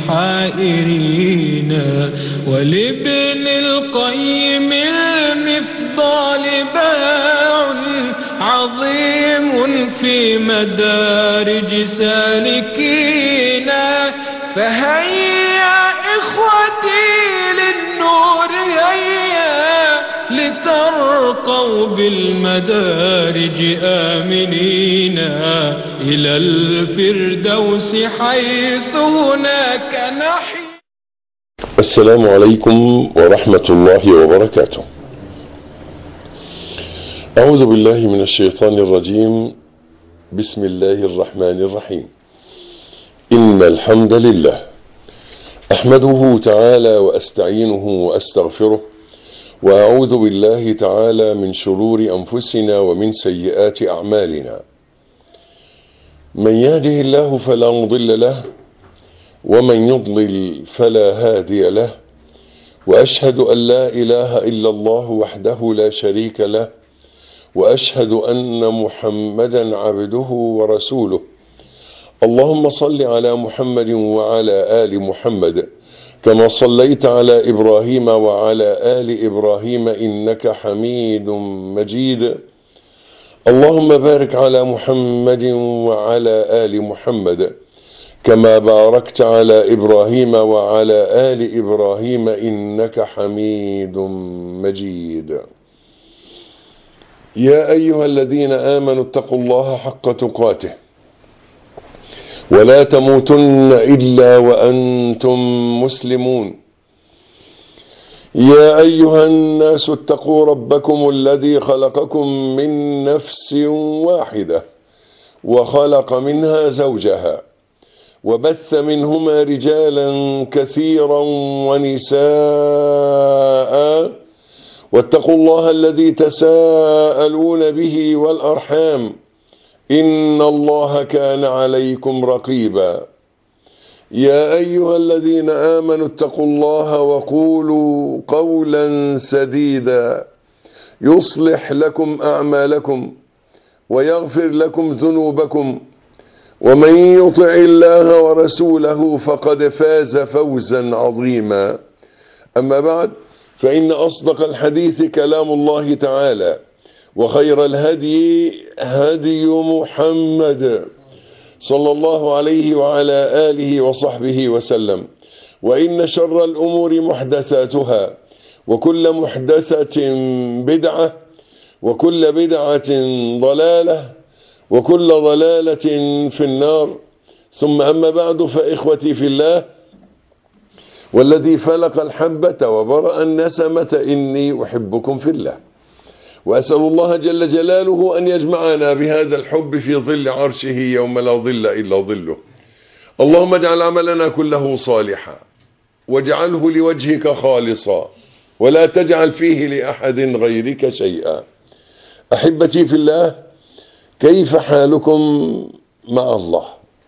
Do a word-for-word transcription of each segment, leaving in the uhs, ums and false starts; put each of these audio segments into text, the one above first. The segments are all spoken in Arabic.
الحائرين. ولابن القيم المفضال باع عظيم في مدارج سالكين. فهيا إخوتي للنور هيا لترقوا بالمدارج آمنين إلى الفردوس حيث هناك نحيا. السلام عليكم ورحمة الله وبركاته. أعوذ بالله من الشيطان الرجيم. بسم الله الرحمن الرحيم. إن الحمد لله أحمده تعالى وأستعينه وأستغفره، وأعوذ بالله تعالى من شرور أنفسنا ومن سيئات أعمالنا. من يهده الله فلا مضل له، ومن يضلل فلا هادي له. وأشهد أن لا إله إلا الله وحده لا شريك له، وأشهد أن محمدا عبده ورسوله. اللهم صل على محمد وعلى آل محمد كما صليت على إبراهيم وعلى آل إبراهيم إنك حميد مجيد. اللهم بارك على محمد وعلى آل محمد كما باركت على إبراهيم وعلى آل إبراهيم إنك حميد مجيد. يا أيها الذين آمنوا اتقوا الله حق تقاته ولا تموتن إلا وأنتم مسلمون. يا أيها الناس اتقوا ربكم الذي خلقكم من نفس واحدة وخلق منها زوجها وبث منهما رجالا كثيرا ونساء، واتقوا الله الذي تساءلون به والأرحام إن الله كان عليكم رقيبا. يا أيها الذين آمنوا اتقوا الله وقولوا قولا سديدا يصلح لكم أعمالكم ويغفر لكم ذنوبكم، ومن يطع الله ورسوله فقد فاز فوزا عظيما. أما بعد، فإن أصدق الحديث كلام الله تعالى، وخير الهدي هدي محمد صلى الله عليه وعلى آله وصحبه وسلم. وإن شر الأمور محدثاتها، وكل محدثة بدعة، وكل بدعة ضلالة، وكل ضلالة في النار. ثم أما بعد، فإخوتي في الله، والذي فلق الحبة وبرأ النسمة إني أحبكم في الله، وأسأل الله جل جلاله أن يجمعنا بهذا الحب في ظل عرشه يوم لا ظل إلا ظله. اللهم اجعل عملنا كله صالحا، واجعله لوجهك خالصا، ولا تجعل فيه لأحد غيرك شيئا. أحبتي في الله، كيف حالكم مع الله؟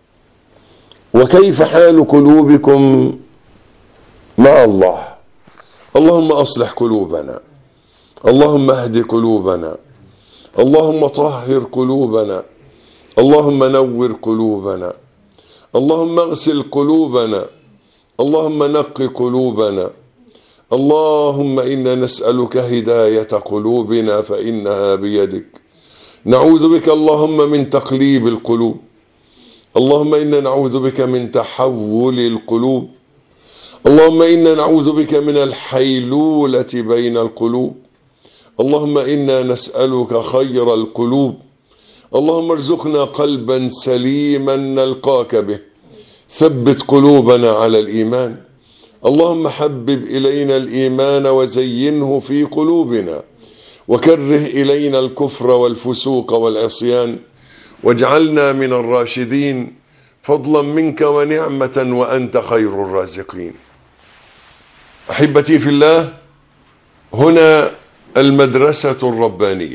وكيف حال قلوبكم مع الله؟ اللهم أصلح قلوبنا، اللهم اهد قلوبنا، اللهم طهر قلوبنا، اللهم نور قلوبنا، اللهم اغسل قلوبنا، اللهم نق قلوبنا. اللهم إنا نسألك هداية قلوبنا فإنها بيدك. نعوذ بك اللهم من تقليب القلوب، اللهم إنا نعوذ بك من تحول القلوب، اللهم إنا نعوذ بك من الحيلولة بين القلوب. اللهم إنا نسألك خير القلوب. اللهم ارزقنا قلبا سليما نلقاك به، ثبت قلوبنا على الإيمان. اللهم حبب إلينا الإيمان وزينه في قلوبنا، وكره إلينا الكفر والفسوق والعصيان، واجعلنا من الراشدين فضلا منك ونعمة وأنت خير الرازقين. أحبتي في الله، هنا المدرسة الربانية،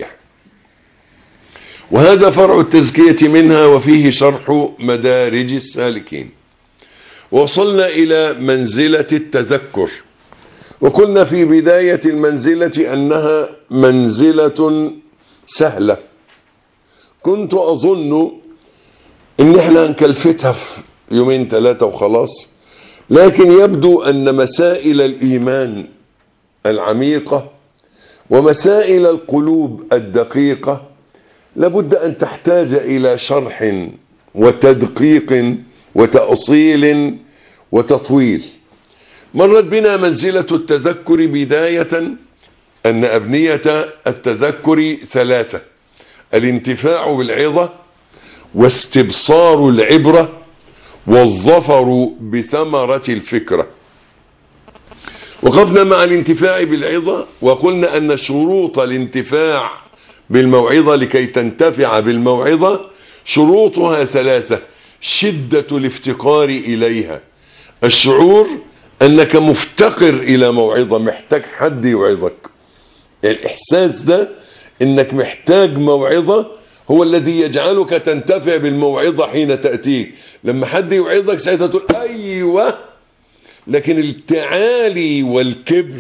وهذا فرع التزكية منها، وفيه شرح مدارج السالكين. وصلنا إلى منزلة التذكر، وقلنا في بداية المنزلة أنها منزلة سهلة. كنت أظن إن احنا هنكلفتها في يومين ثلاثة وخلاص، لكن يبدو أن مسائل الإيمان العميقة ومسائل القلوب الدقيقة لابد أن تحتاج إلى شرح وتدقيق وتأصيل وتطويل. مرت بنا منزلة التذكر بداية أن أبنية التذكر ثلاثة: الانتفاع بالعظة، واستبصار العبرة، والظفر بثمرة الفكرة. وقفنا مع الانتفاع بالعظة وقلنا أن شروط الانتفاع بالموعظة لكي تنتفع بالموعظة شروطها ثلاثة: شدة الافتقار إليها، الشعور أنك مفتقر إلى موعظة، محتاج حد يوعظك. الإحساس ده أنك محتاج موعظة هو الذي يجعلك تنتفع بالموعظة حين تأتيك. لما حد يوعظك ساعتها تقول أيوة. لكن التعالي والكبر،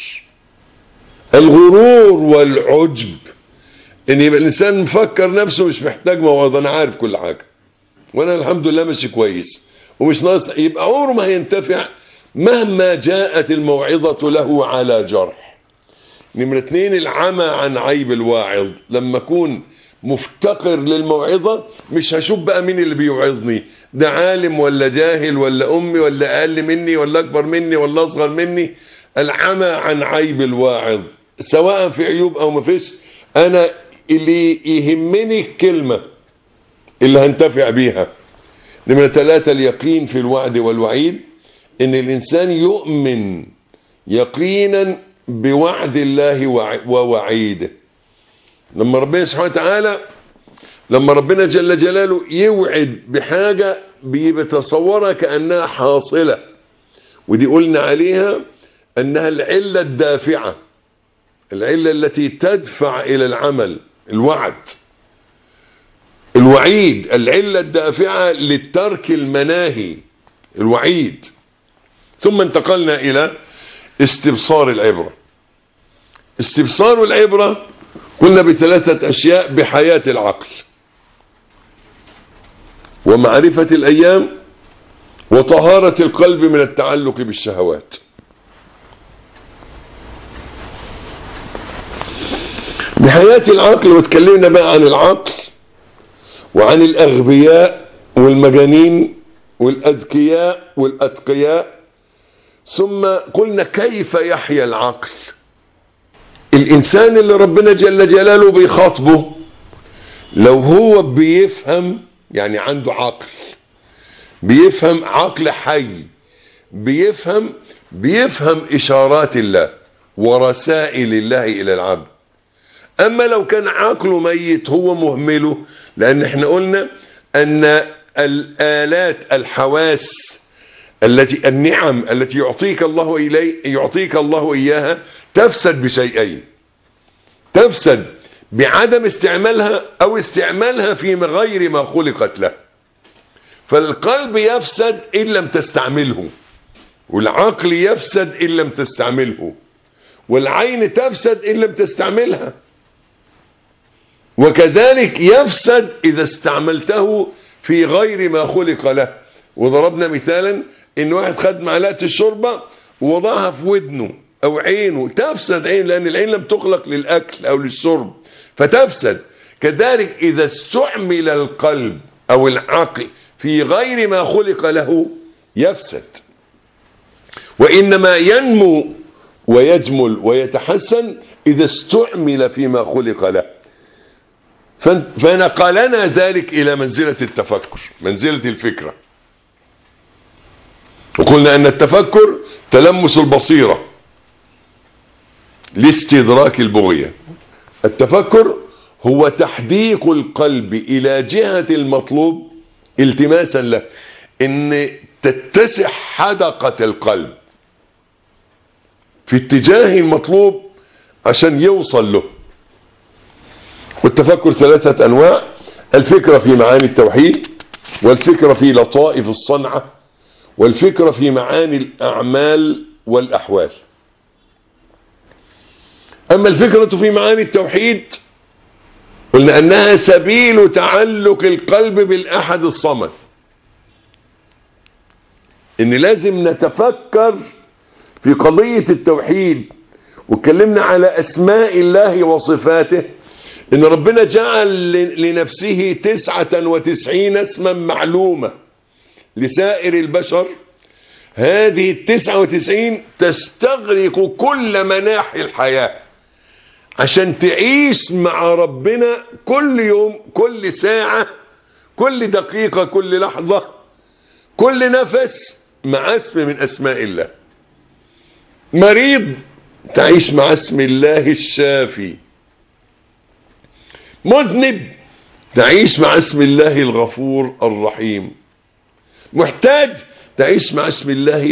الغرور والعجب، ان يبقى الانسان مفكر نفسه مش محتاج موعظة، انا عارف كل حاجة وانا الحمد لله ماشي كويس ومش ناقص، يبقى عمره ما هينتفع مهما جاءت الموعظة له على جرح. نمرة اتنين: العمى عن عيب الواعظ. لما اكون مفتقر للموعظة مش هشوف بقى مين اللي بيوعظني، ده عالم ولا جاهل ولا امي ولا اقل مني ولا اكبر مني ولا اصغر مني. العمى عن عيب الواعظ، سواء في عيوب او ما فيش، انا اللي يهمني الكلمة اللي هنتفع بيها. نمرة ثلاثة: اليقين في الوعد والوعيد، ان الانسان يؤمن يقينا بوعد الله ووعيده. لما ربنا سبحانه وتعالى لما ربنا جل جلاله يوعد بحاجة بيتصورها كأنها حاصلة، ودي قلنا عليها أنها العلة الدافعة، العلة التي تدفع إلى العمل. الوعد، الوعيد العلة الدافعة للترك المناهي، الوعيد. ثم انتقلنا إلى استبصار العبرة. استبصار العبرة قلنا بثلاثة أشياء: بحياة العقل، ومعرفة الأيام، وطهارة القلب من التعلق بالشهوات. بحياة العقل، وتكلمنا بقى عن العقل وعن الأغبياء والمجانين والأذكياء والأتقياء. ثم قلنا كيف يحيا العقل. الإنسان اللي ربنا جل جلاله بيخاطبه لو هو بيفهم، يعني عنده عقل بيفهم، عقل حي بيفهم بيفهم إشارات الله ورسائل الله إلى العبد. أما لو كان عقله ميت هو مهمله، لأن احنا قلنا أن الآلات الحواس التي النعم التي يعطيك الله إليه يعطيك الله إياها تفسد بشيئين: تفسد بعدم استعمالها أو استعمالها في غير ما خلقت له. فالقلب يفسد إن لم تستعمله، والعقل يفسد إن لم تستعمله، والعين تفسد إن لم تستعملها، وكذلك يفسد إذا استعملته في غير ما خلق له. وضربنا مثالا إن واحد خد معلقة الشوربة ووضعها في ودنه أو عينه، تفسد عين، لأن العين لم تخلق للأكل أو للشرب فتفسد. كذلك إذا استعمل القلب أو العقل في غير ما خلق له يفسد، وإنما ينمو ويجمل ويتحسن إذا استعمل فيما خلق له. فنقلنا ذلك إلى منزلة التفكر، منزلة الفكرة. وقلنا أن التفكر تلمس البصيرة لاستدراك البغية. التفكر هو تحديق القلب إلى جهة المطلوب التماسا له، إن تتسع حدقة القلب في اتجاه المطلوب عشان يوصل له. والتفكر ثلاثة أنواع: الفكرة في معاني التوحيد، والفكرة في لطائف الصنعة، والفكرة في معاني الأعمال والأحوال. أما الفكرة في معاني التوحيد قلنا أنها سبيل تعلق القلب بالأحد الصمد. ان لازم نتفكر في قضية التوحيد، واتكلمنا على اسماء الله وصفاته، ان ربنا جعل لنفسه تسعة وتسعين اسما معلومة لسائر البشر. هذه التسعة وتسعين تستغرق كل مناحي الحياة عشان تعيش مع ربنا كل يوم، كل ساعة، كل دقيقة، كل لحظة، كل نفس مع اسم من اسماء الله. مريض تعيش مع اسم الله الشافي. مذنب تعيش مع اسم الله الغفور الرحيم. محتاج تعيش مع اسم الله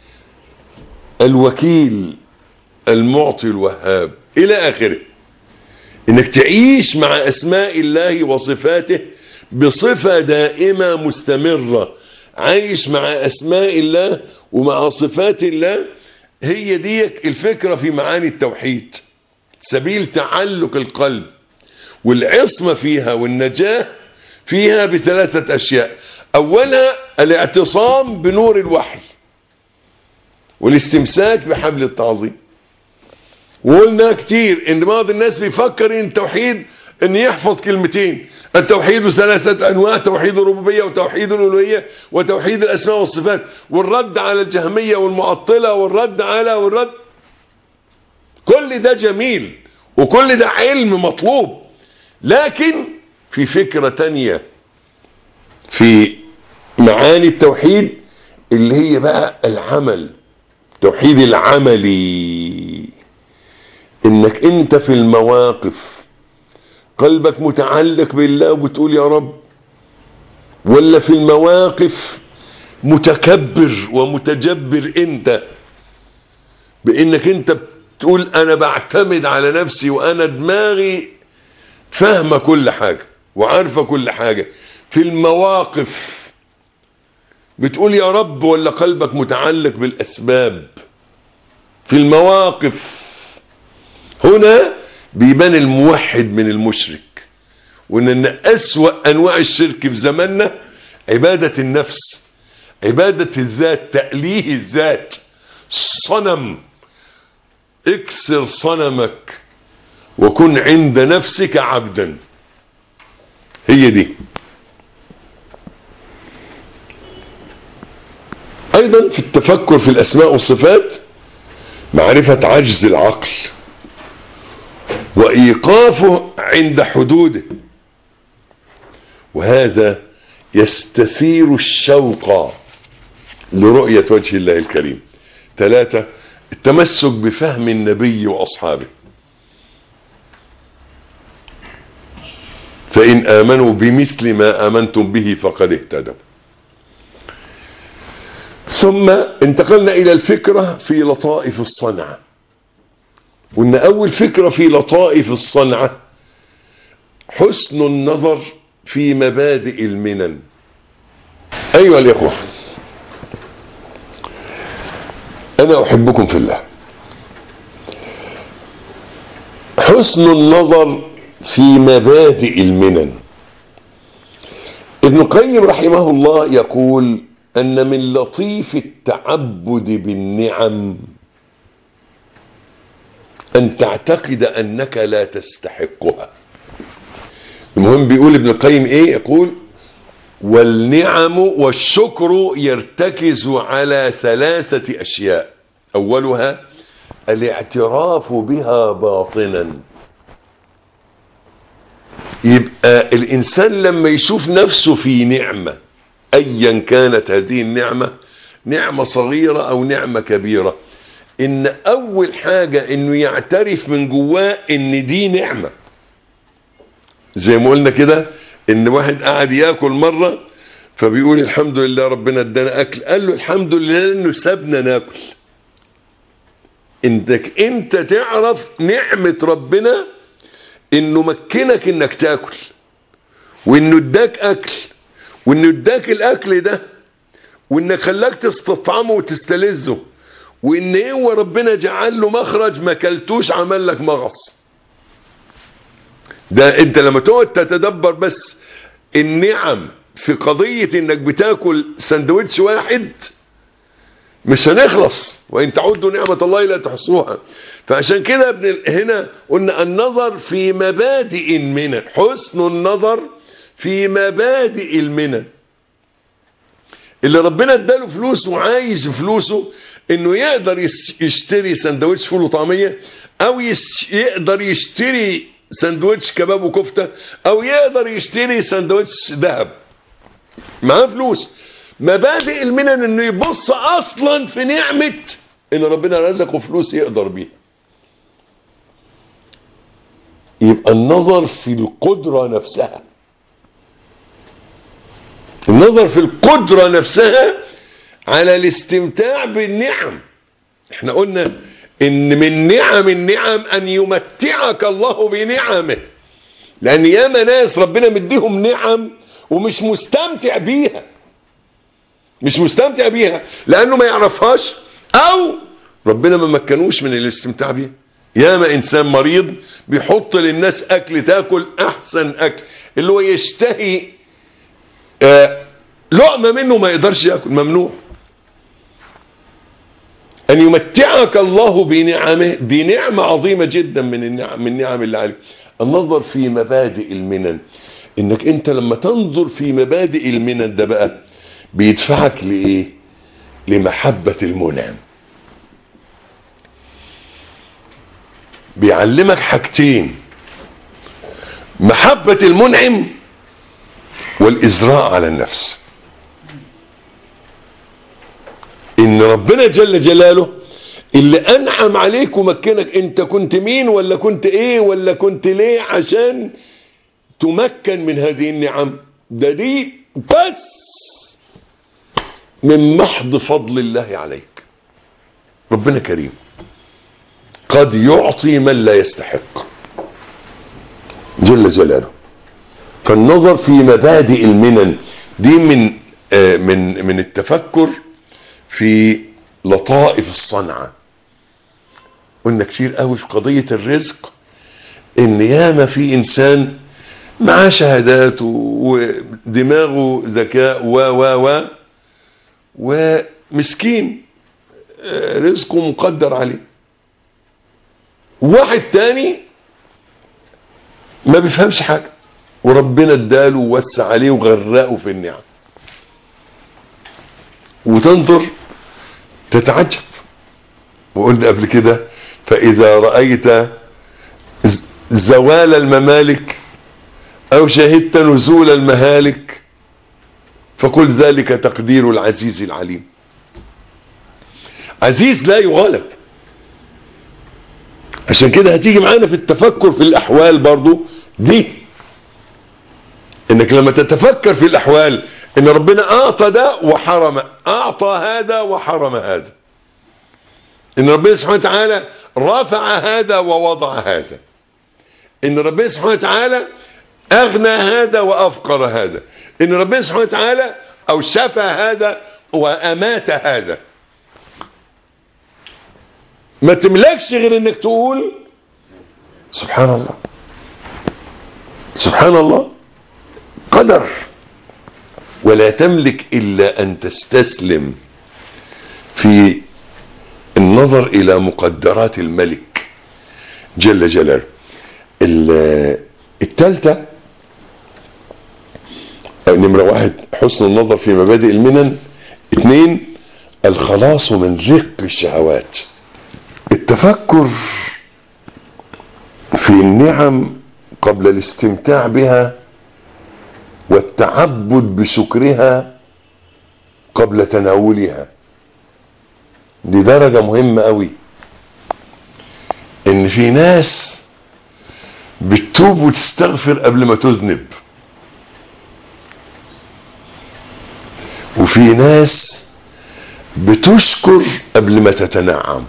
الوكيل المعطي الوهاب الى اخره. انك تعيش مع اسماء الله وصفاته بصفة دائمة مستمرة. عايش مع اسماء الله ومع صفات الله. هي دي الفكرة في معاني التوحيد، سبيل تعلق القلب والعصمة فيها والنجاة فيها بثلاثة اشياء. اولها الاعتصام بنور الوحي والاستمساك بحبل التعظيم. وقلنا كتير ان بعض الناس بيفكر ان التوحيد ان يحفظ كلمتين: التوحيد ثلاثة انواع، توحيد الربوبية وتوحيد الالوهية وتوحيد الاسماء والصفات، والرد على الجهمية والمعطلة والرد على والرد. كل ده جميل وكل ده علم مطلوب، لكن في فكرة تانية في معاني التوحيد اللي هي بقى العمل، توحيد العملي. انك انت في المواقف قلبك متعلق بالله وبتقول يا رب، ولا في المواقف متكبر ومتجبر انت بانك انت بتقول انا بعتمد على نفسي وانا دماغي فاهمة كل حاجة وعارفة كل حاجة. في المواقف بتقول يا رب، ولا قلبك متعلق بالاسباب؟ في المواقف هنا بيبان الموحد من المشرك. وان اسوأ انواع الشرك في زماننا عبادة النفس، عبادة الذات، تأليه الذات. صنم، اكسر صنمك وكن عند نفسك عبدا. هي دي. ايضا في التفكر في الاسماء والصفات معرفة عجز العقل وايقافه عند حدوده، وهذا يستثير الشوق لرؤية وجه الله الكريم. ثلاثة: التمسك بفهم النبي واصحابه، فإن آمنوا بمثل ما آمنتم به فقد اهتدوا. ثم انتقلنا إلى الفكرة في لطائف الصنعة. وإن أول فكرة في لطائف الصنعة حسن النظر في مبادئ المنن. أيها الإخوة، أنا أحبكم في الله. حسن النظر في مبادئ المنن. ابن القيم رحمه الله يقول أن من لطيف التعبد بالنعم أن تعتقد أنك لا تستحقها. المهم بيقول ابن القيم إيه؟ يقول: والنعم والشكر يرتكز على ثلاثة أشياء. أولها الاعتراف بها باطنا. يبقى الإنسان لما يشوف نفسه في نعمة أيا كانت هذه النعمة، نعمة صغيرة أو نعمة كبيرة، إن أول حاجة إنه يعترف من جواه إن دي نعمة. زي ما قلنا كده إن واحد قاعد يأكل مرة فبيقول الحمد لله ربنا ادانا أكل، قال له الحمد لله إنه سابنا ناكل. إنك أنت تعرف نعمة ربنا إنه مكنك إنك تاكل، وإنه اداك أكل، وإنه اداك الأكل ده، وإنك خلاك تستطعمه وتستلذه، وإن هو ربنا جعل له مخرج ما كلتوش عمل لك مغص. ده أنت لما تقعد تتدبر بس النعم في قضية إنك بتاكل سندوتش واحد مش هنخلص، وإن تعدوا نعمة الله لا تحصوها. فعشان كده ابن هنا قلنا النظر في مبادئ المنن، حسن النظر في مبادئ المنن. اللي ربنا اداله فلوس وعايز فلوسه انه يقدر يشتري سندوتش فول وطعمية، او يقدر يشتري سندوتش كباب وكفتة، او يقدر يشتري سندوتش ذهب، معاه فلوس. مبادئ المنن انه يبص اصلا في نعمة ان ربنا رزقه فلوس يقدر بيها. يبقى النظر في القدرة نفسها، النظر في القدرة نفسها على الاستمتاع بالنعم. احنا قلنا ان من نعم النعم ان يمتعك الله بنعمه، لان ياما ناس ربنا مديهم نعم ومش مستمتع بيها، مش مستمتع بيها لانه ما يعرفهاش، او ربنا ما مكنوش من الاستمتاع بيها. ياما انسان مريض بيحط للناس اكل تاكل احسن اكل، اللي هو يشتهي آه لقمة منه ما يقدرش ياكل، ممنوع. ان يمتعك الله بنعمه، دي نعمة عظيمة جدا من النعم، من النعم اللي عليك. النظر في مبادئ المنن، انك انت لما تنظر في مبادئ المنن ده بقى بيدفعك لايه؟ لمحبة المنعم. بيعلمك حاجتين: محبة المنعم والإزراء على النفس. ان ربنا جل جلاله اللي انعم عليك ومكنك، انت كنت مين ولا كنت ايه ولا كنت ليه عشان تمكن من هذه النعم؟ ده دي بس من محض فضل الله عليك. ربنا كريم قد يعطي من لا يستحق جل جلاله. فالنظر في مبادئ المنن دي من آه من من التفكر في لطائف الصنعة. قلنا كتير قوي في قضية الرزق ان ياما في انسان معاه شهادات ودماغه ذكاء و و و ومسكين رزقه مقدر عليه، واحد تاني ما بيفهمش حاجة وربنا اداله ووسع عليه وغرقه في النعم، وتنظر تتعجب. وقلنا قبل كده: فإذا رأيت زوال الممالك أو شهدت نزول المهالك فقل ذلك تقدير العزيز العليم. عزيز لا يغالب. عشان كده هتيجي معانا في التفكر في الأحوال برضو دي، انك لما تتفكر في الأحوال ان ربنا اعطى ده وحرم، اعطى هذا وحرم هذا، ان ربنا سبحانه وتعالى رفع هذا ووضع هذا، ان ربنا سبحانه وتعالى اغنى هذا وافقر هذا، ان ربنا سبحانه وتعالى او شفى هذا وامات هذا. ما تملكش غير انك تقول سبحان الله سبحان الله، قدر. ولا تملك الا ان تستسلم في النظر الى مقدرات الملك جل جلاله. الثالثة نمرة واحد حسن النظر في مبادئ المنن، اثنين الخلاص من رق الشهوات. التفكر في النعم قبل الاستمتاع بها، والتعبد بشكرها قبل تناولها، دي درجة مهمة قوي. ان في ناس بتتوب وتستغفر قبل ما تذنب، وفي ناس بتشكر قبل ما تتنعم.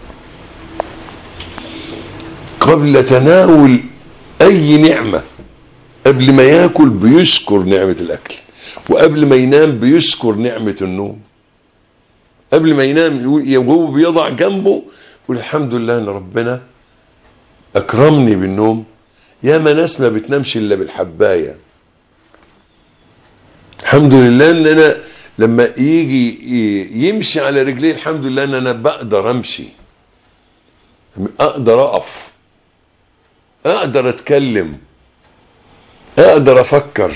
قبل تناول اي نعمة، قبل ما ياكل بيشكر نعمة الاكل، وقبل ما ينام بيشكر نعمة النوم. قبل ما ينام وهو بيضع جنبه يقول الحمد لله ان ربنا اكرمني بالنوم. ياما ناس ما بتنامش الا بالحباية. الحمد لله ان انا لما يجي يمشي على رجليه الحمد لله ان انا بقدر امشي، اقدر اقف، اقدر اتكلم، اقدر افكر.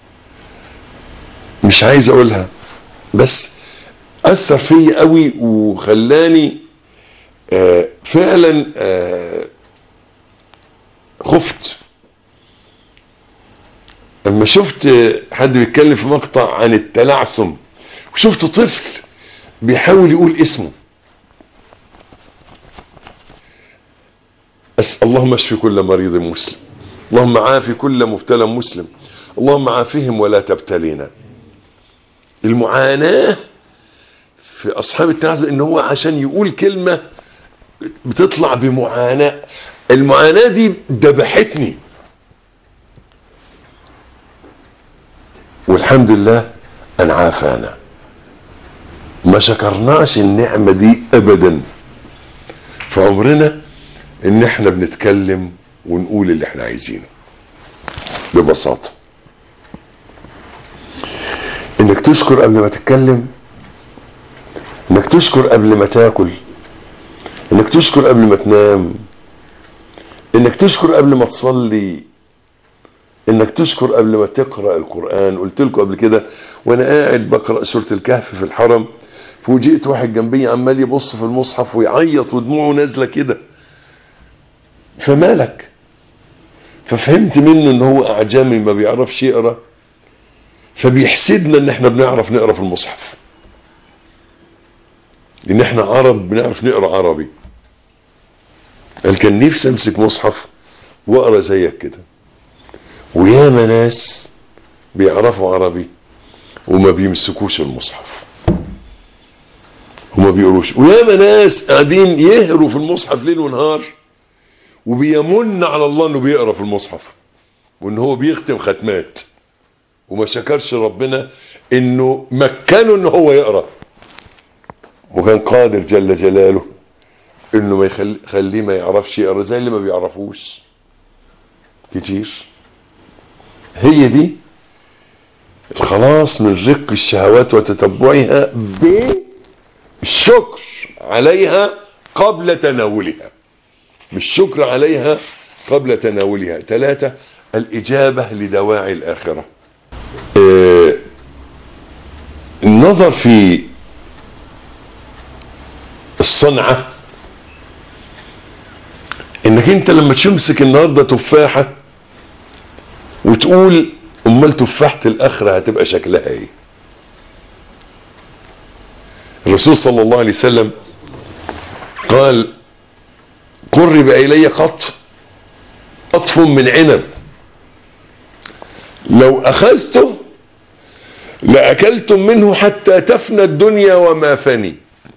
مش عايز اقولها بس اثر فيا قوي وخلاني آه فعلا آه خفت لما شفت حد بيتكلم في مقطع عن التلعثم، وشفت طفل بيحاول يقول اسمه. أسأل اللهم اشفي كل مريض مسلم، اللهم عافي كل مبتلى مسلم، اللهم عافهم ولا تبتلينا. المعاناة في أصحاب التلعثم إن هو عشان يقول كلمة بتطلع بمعاناة، المعاناة دي دبحتني، والحمد لله أن عافانا. ما شكرناش النعمة دي أبدا في عمرنا، إن احنا بنتكلم ونقول اللي احنا عايزينه ببساطة. إنك تشكر قبل ما تتكلم، إنك تشكر قبل ما تاكل، إنك تشكر قبل ما تنام، إنك تشكر قبل ما تصلي، انك تشكر قبل ما تقرأ القرآن. قلت لكم قبل كده وانا قاعد بقرأ سورة الكهف في الحرم، فوجئت واحد جنبي عمال يبص في المصحف ويعيط ودموعه نازلة كده، فمالك؟ ففهمت منه ان هو اعجمي ما بيعرفش يقرأ، فبيحسدنا ان احنا بنعرف نقرأ في المصحف، ان احنا عرب بنعرف نقرأ عربي. قال كان نفسي امسك مصحف واقرأ زيك كده. وياما ناس بيعرفوا عربي وما بيمسكوش المصحف وما بيقروش، وياما ناس قاعدين يهروا في المصحف ليل ونهار وبيمن على الله انه بيقرا في المصحف وان هو بيختم ختمات، وما شكرش ربنا انه مكنه ان هو يقرا، وكان قادر جل جلاله انه ما يخليه ما يعرفش يقرا زي اللي ما بيعرفوش كتير. هي دي الخلاص من رق الشهوات وتتبعها بالشكر عليها قبل تناولها، بالشكر عليها قبل تناولها. ثلاثة، الإجابة لدواعي الآخرة. اه النظر في الصنعة، انك انت لما تمسك النهارده تفاحة وتقول امال تفاحة الاخرة هتبقى شكلها ايه؟ الرسول صلى الله عليه وسلم قال قرب الي قط قطف من عنب لو اخذته لاكلتم منه حتى تفنى الدنيا وما فني.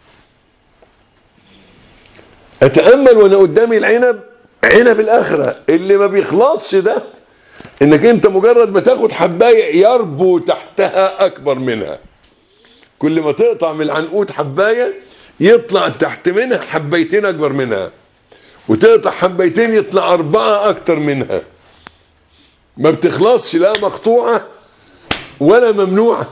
اتأمل وانا قدامي العنب، عنب الاخرة اللي ما بيخلصش ده، انك انت مجرد ما تاخد حباية يربو تحتها اكبر منها. كل ما تقطع من العنقود حباية يطلع تحت منها حبايتين اكبر منها، وتقطع حبايتين يطلع اربعة اكتر منها. ما بتخلصش، لا مقطوعة ولا ممنوعة.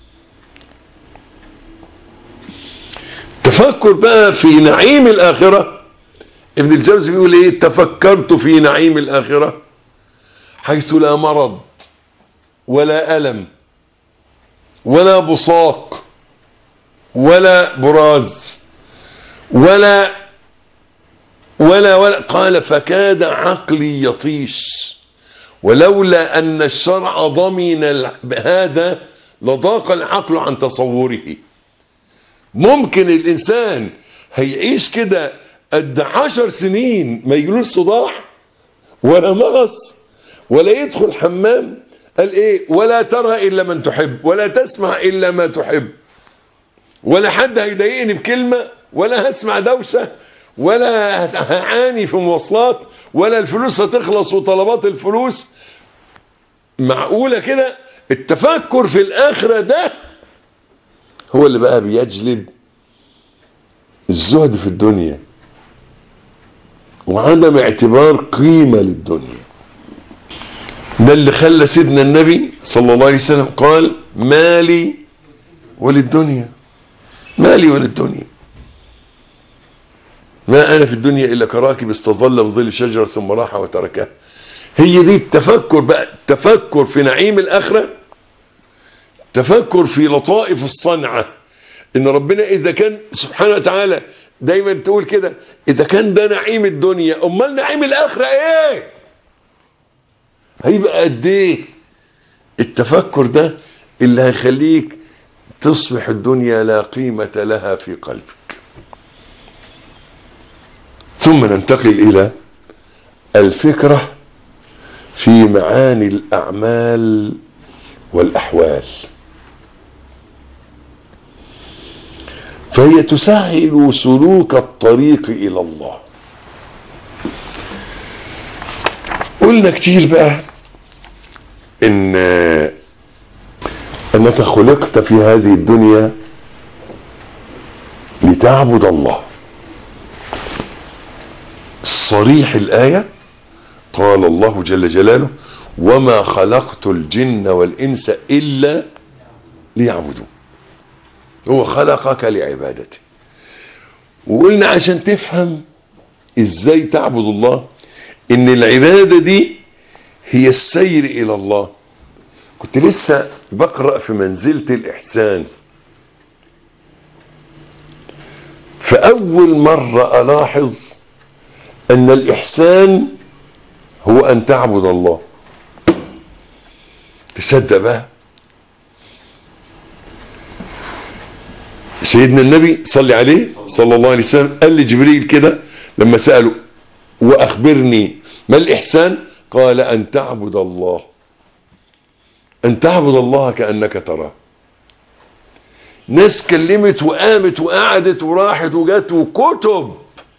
تفكر بقى في نعيم الاخرة. ابن الجوزي بيقول ايه؟ تفكرت في نعيم الاخرة حيث لا مرض ولا ألم ولا بصاق ولا براز ولا ولا ولا قال فكاد عقلي يطيش ولولا أن الشرع ضمن هذا لضاق العقل عن تصوره. ممكن الإنسان هيعيش كده قد عشر سنين ما يجيلوش صداع ولا مغص ولا يدخل حمام، قال ايه؟ ولا ترى الا من تحب ولا تسمع الا ما تحب، ولا حد هيضايقني بكلمة ولا هسمع دوشة ولا هعاني في مواصلات ولا الفلوس هتخلص وطلبات الفلوس. معقولة كده؟ التفكر في الآخرة ده هو اللي بقى بيجلب الزهد في الدنيا وعدم اعتبار قيمة للدنيا. ده اللي خلى سيدنا النبي صلى الله عليه وسلم قال ما لي وللدنيا، مالي وللدنيا، ما أنا في الدنيا إلا كراكب استظل بظل شجرة ثم راح وتركها. هي دي التفكر بقى، التفكر في نعيم الآخرة، تفكر في لطائف الصنعة، إن ربنا إذا كان سبحانه وتعالى دايما تقول كده، إذا كان ده نعيم الدنيا أمال نعيم الآخرة إيه؟ هيبقى قد إيه؟ التفكر ده اللي هيخليك تصبح الدنيا لا قيمة لها في قلبك. ثم ننتقل إلى الفكرة في معاني الأعمال والأحوال، فهي تسهل سلوك الطريق إلى الله. قلنا كتير بقى إن أنك خلقت في هذه الدنيا لتعبد الله. صريح الآية قال الله جل جلاله: وما خلقت الجن والإنس إلا ليعبدون. هو خلقك لعبادته. وقلنا عشان تفهم ازاي تعبد الله ان العبادة دي هي السير الى الله. كنت لسه بقرأ في منزلة الإحسان، فأول مرة ألاحظ أن الإحسان هو أن تعبد الله. تصدق بقى سيدنا النبي صلى عليه صلى الله عليه وسلم قال لجبريل كده لما سأله: وأخبرني ما الإحسان؟ قال: أن تعبد الله، أن تعبد الله كأنك تراه. ناس كلمت وقامت وقعدت وراحت وجات وكتب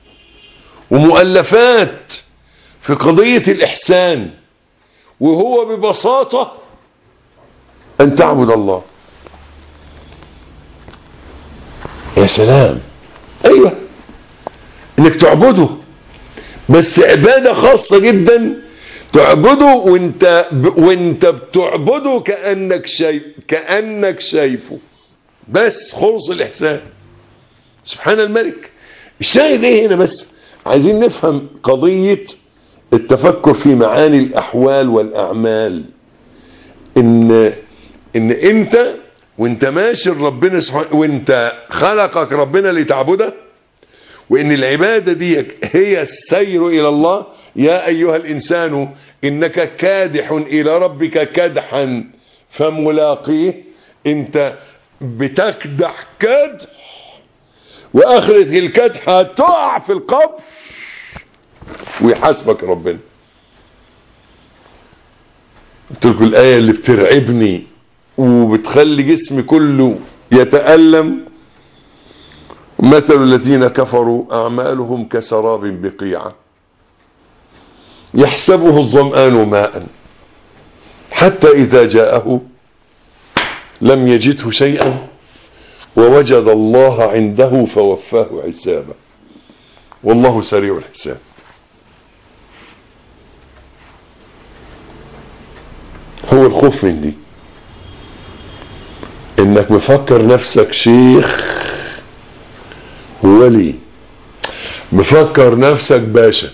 ومؤلفات في قضية الإحسان، وهو ببساطة أن تعبد الله. يا سلام، أيوة، إنك تعبده، بس عبادة خاصة جدا، تعبده وانت ب... وانت بتعبده كأنك شايف كأنك شايفه، بس خلص الإحسان. سبحان الملك. الشاهد ايه هنا؟ بس عايزين نفهم قضية التفكر في معاني الأحوال والأعمال، ان ان انت وانت ماشي ربنا سبحانه، وانت خلقك ربنا لتعبده، وان العبادة دي هي السير الى الله. يا ايها الانسان انك كادح الى ربك كدحا فملاقيه. انت بتكدح كدح، واخرة الكدح هتقع في القبر ويحاسبك ربنا. قلت لكم الايه اللي بترعبني وبتخلي جسمي كله يتألم: مثل الذين كفروا أعمالهم كسراب بقيعة يحسبه الظمآن ماء حتى إذا جاءه لم يجده شيئا ووجد الله عنده فوفاه حسابه والله سريع الحساب. هو الخوف مني انك مفكر نفسك شيخ ولي، مفكر نفسك باشا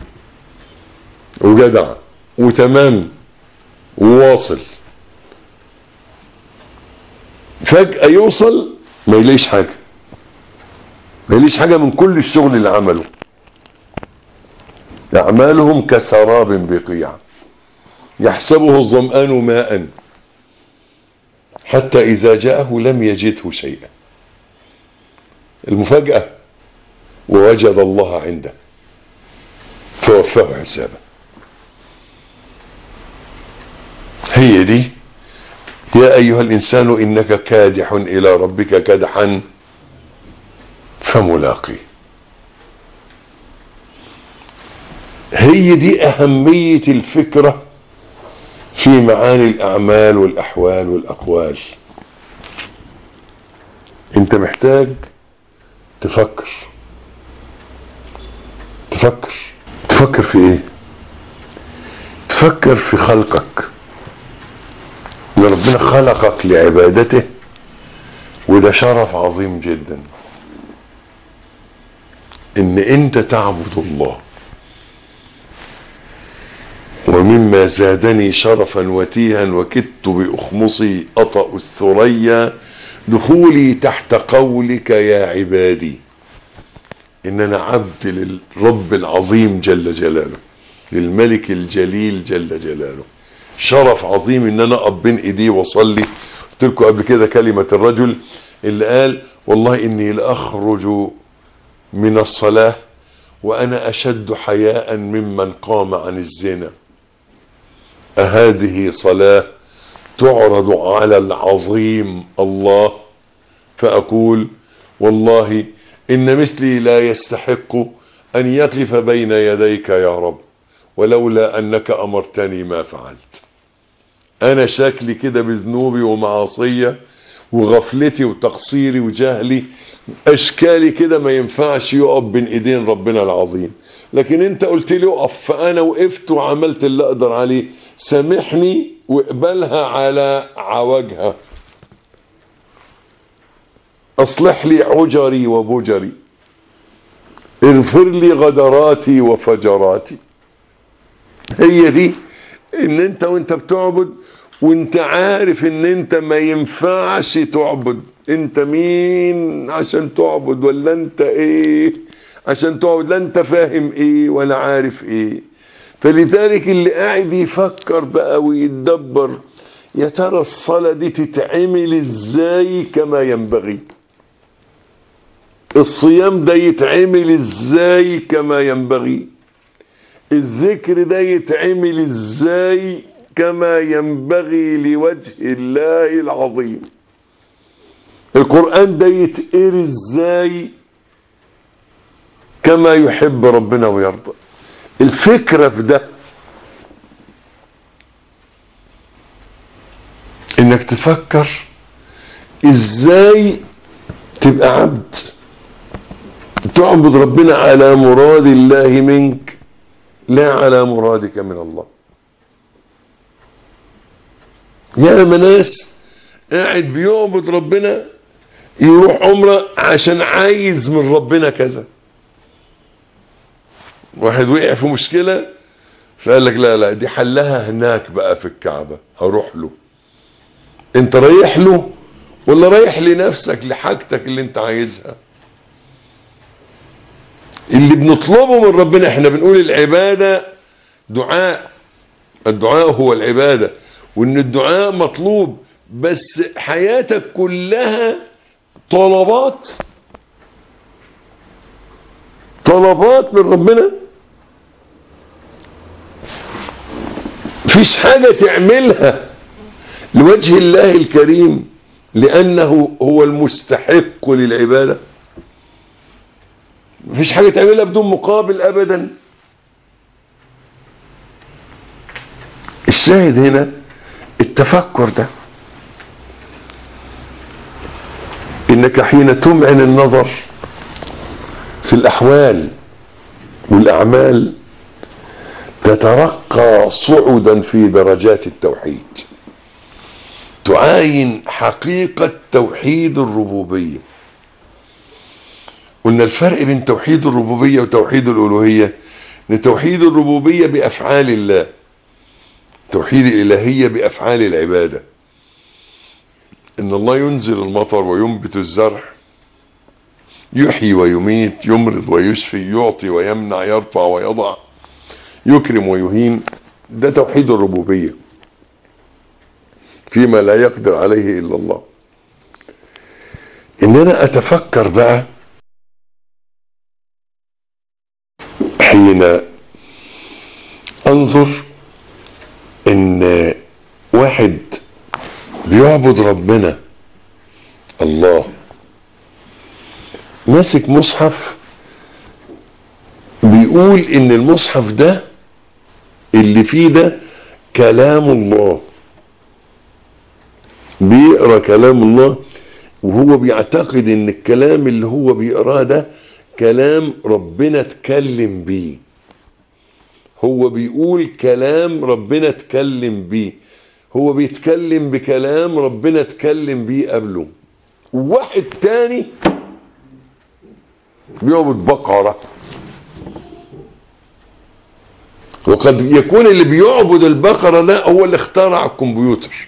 وجدع وتمام وواصل، فجأة يوصل ما يلاقيش حاجة، ما يلاقيش حاجة من كل الشغل اللي عمله. أعمالهم كسراب بقيعة يحسبه الظمآن ماء حتى إذا جاءه لم يجده شيئا. المفاجأة: ووجد الله عنده فوفاه حسابه. هي دي يا أيها الإنسان إنك كادح إلى ربك كدحا فملاقيه. هي دي أهمية الفكرة في معاني الأعمال والأحوال والأقوال. أنت محتاج تفكر تفكر تفكر في إيه؟ تفكر في خلقك. إن ربنا خلقك لعبادته وده شرف عظيم جدا ان انت تعبد الله. ومما زادني شرفا وتيها وكدت بأخمصي أطأ الثريا دخولي تحت قولك يا عبادي، ان انا عبد للرب العظيم جل جلاله، للملك الجليل جل جلاله. شرف عظيم ان انا اقف بين ايديه واصلي. قلت لكم قبل كده كلمة الرجل اللي قال والله اني لاخرج من الصلاة وانا اشد حياء ممن قام عن الزنا، أهذه صلاة تعرض على العظيم الله؟ فأقول والله إن مثلي لا يستحق أن يقف بين يديك يا رب، ولولا أنك أمرتني ما فعلت. أنا شكلي كده بذنوبي ومعاصية وغفلتي وتقصيري وجهلي، أشكالي كده ما ينفعش يقف بين إيدين ربنا العظيم. لكن أنت قلت لي أقف، فأنا وقفت وعملت اللي أقدر عليه. سامحني واقبلها على عوجها، أصلح لي عجري وبجري، اغفر لي غدراتي وفجراتي. هي دي ان انت وانت بتعبد وانت عارف ان انت ما ينفعش تعبد. انت مين عشان تعبد؟ ولا انت ايه عشان تعبد؟ لا انت فاهم ايه ولا عارف ايه. فلذلك اللي قاعد يفكر بقى ويتدبر يا ترى الصلاة دي تتعمل ازاي كما ينبغي، الصيام ده يتعمل ازاي كما ينبغي، الذكر ده يتعمل ازاي كما ينبغي لوجه الله العظيم، القرآن ده يتقري ازاي كما يحب ربنا ويرضى. الفكرة في ده انك تفكر ازاي تبقى عبد تعبد ربنا على مراد الله منك لا على مرادك من الله. يا ناس قاعد بيعبد ربنا يروح عمره عشان عايز من ربنا كذا. واحد وقع في مشكلة فقال لك لا لا دي حلها هناك بقى في الكعبة، هروح له. انت رايح له ولا رايح لنفسك لحاجتك اللي انت عايزها؟ اللي بنطلبه من ربنا، احنا بنقول العبادة دعاء، الدعاء هو العبادة، وان الدعاء مطلوب، بس حياتك كلها طلبات طلبات من ربنا. مفيش حاجة تعملها لوجه الله الكريم لأنه هو المستحق للعبادة. مفيش حاجة تعملها بدون مقابل أبدا. الشاهد هنا التفكر ده، إنك حين تمعن النظر في الأحوال والأعمال تترقى صعدا في درجات التوحيد، تعاين حقيقة توحيد الربوبية. قلنا الفرق بين توحيد الربوبية وتوحيد الألوهية، ان توحيد الربوبية بأفعال الله، توحيد الإلهية بأفعال العبادة. ان الله ينزل المطر وينبت الزرع، يحيي ويميت، يمرض ويشفي، يعطي ويمنع، يرفع ويضع، يكرم ويهين. ده توحيد الربوبية فيما لا يقدر عليه إلا الله. إن أنا أتفكر بقى حين أنظر إن واحد بيعبد ربنا الله ماسك مصحف، بيقول إن المصحف ده اللي فيه ده كلام الله، بيقرأ كلام الله، وهو بيعتقد ان الكلام اللي هو بيقراه ده كلام ربنا اتكلم بيه. هو بيقول كلام ربنا اتكلم بيه، هو بيتكلم بكلام ربنا اتكلم بيه قبله. وواحد تاني بيعبد بقرة. وقد يكون اللي بيعبد البقرة ده هو اللي اخترع الكمبيوتر.